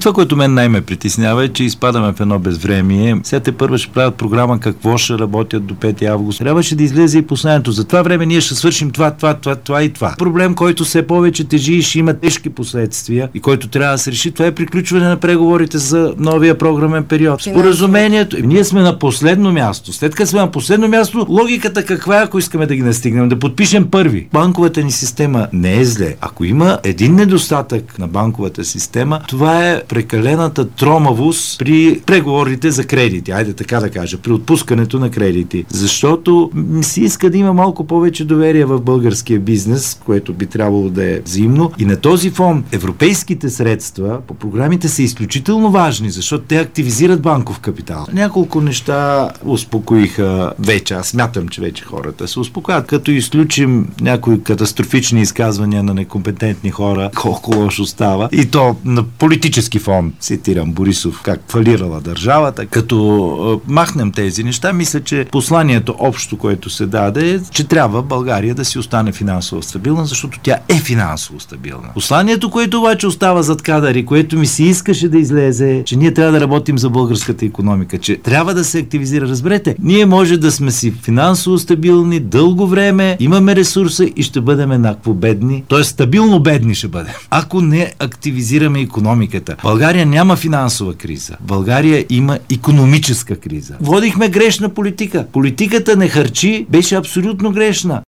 Това, което мен най-ме притеснява, е, че изпадаме в едно безвремие. Сега те първо ще правят програма какво ще работят до 5 август. Трябваше да излезе и последното. За това време ние ще свършим това и това. Проблем, който все повече тежи и ще има тежки последствия и който трябва да се реши, това е приключване на преговорите за новия програмен период. Споразумението. Ние сме на последно място. След като сме на последно място, логиката каква е, ако искаме да ги настигнем? Да подпишем първи. Банковата ни система не е зле. Ако има един недостатък на банковата система, това е прекалената тромавост при преговорите за кредити. Айде така да кажа, при отпускането на кредити. Защото ми се иска да има малко повече доверие в българския бизнес, което би трябвало да е взаимно. И на този фон европейските средства по програмите са изключително важни, защото те активизират банков капитал. Няколко неща успокоиха вече. Аз смятам, че вече хората се успокоят. Като изключим някои катастрофични изказвания на некомпетентни хора, колко лошо става. И то на политически фон, цитирам Борисов, как фалирала държавата. Като махнем тези неща, мисля, че посланието общо, което се даде, е, че трябва България да си остане финансово стабилна, защото тя е финансово стабилна. Посланието, което обаче остава зад кадър, което ми се искаше да излезе, че ние трябва да работим за българската икономика, че трябва да се активизира. Разберете, ние може да сме си финансово стабилни дълго време, имаме ресурса и ще бъдем еднакво бедни, т.е. стабилно бедни ще бъдем, ако не активизираме икономиката. България няма финансова криза. България има икономическа криза. Водихме грешна политика. Политиката не харчи, беше абсолютно грешна.